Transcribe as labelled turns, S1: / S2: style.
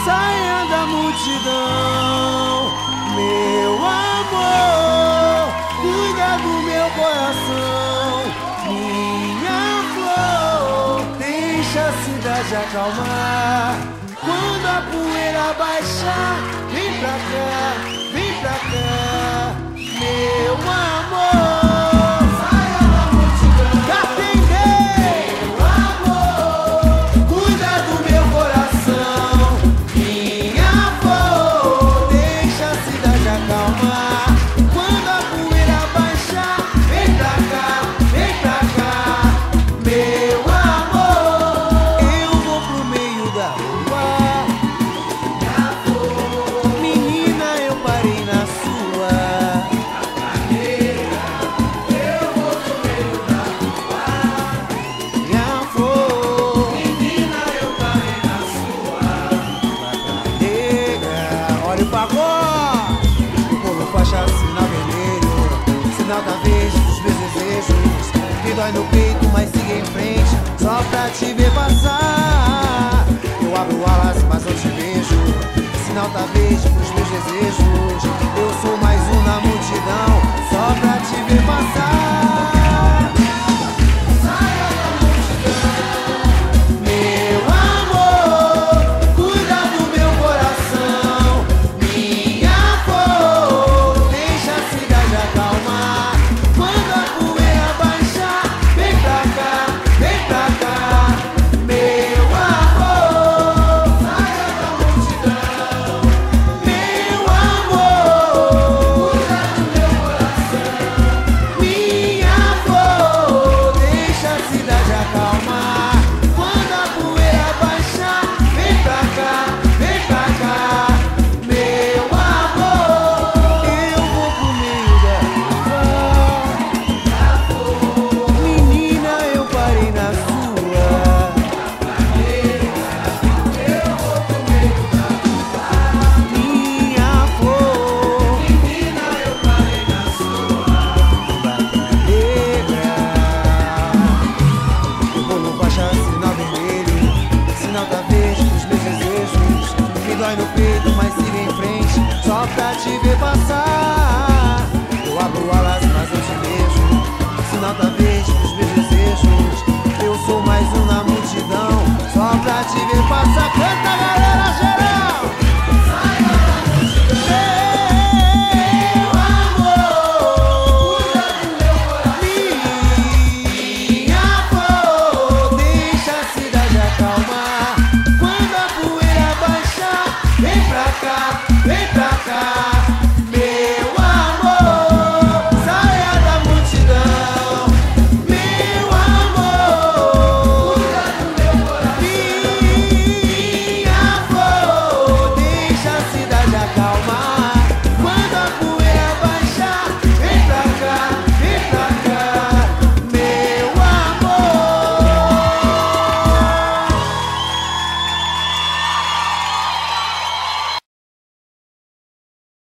S1: saia da multidão. Meu amor, cuida do meu coração. Minha flor, deixa a cidade acalmar. Quando a poeira baixar, vem pra cá, vem pra cá. Meu amor, saia da multidão. Já atendei. Meu amor, cuida do meu coração. Minha flor, deixa a cidade acalmar. Quando a poeira baixar, vem pra cá, vem pra cá. Meu amor, eu vou pro meio da rua. Minha flor, menina, eu parei na sua. Eu vou pro meio da rua. Minha flor, menina, eu parei na sua. Nega, olha o pagode. O povo faixa sinal vermelho, sinal da vez dos meus desejos. Que dói no peito, mas siga em frente, só pra te ver passar. Eu abro alas, mas não te vejo. Sinal da vez pros meus desejos. Eu sou mais um na multidão, só pra te ver passar. Saia da multidão. Meu amor, cuida do meu coração. Minha flor, deixa a cidade acalmar. Quando a poeira baixar, vem pra cá, vem pra cá. Meu amor, saia da multidão. Meu amor, cuida do meu coração. Minha flor, deixa a cidade acalmar. Quando a poeira baixar, vem pra cá, vem pra cá. Meu amor, eu vou pro meio da rua. Menina, eu parei na sua. Eu vou pro meio da rua. Minha flor, menina, eu parei na sua. O bolo baixa sinal vermelho, sinal da vez dos meus desejos. Me dói no peito, mas siga em frente, só pra te ver passar.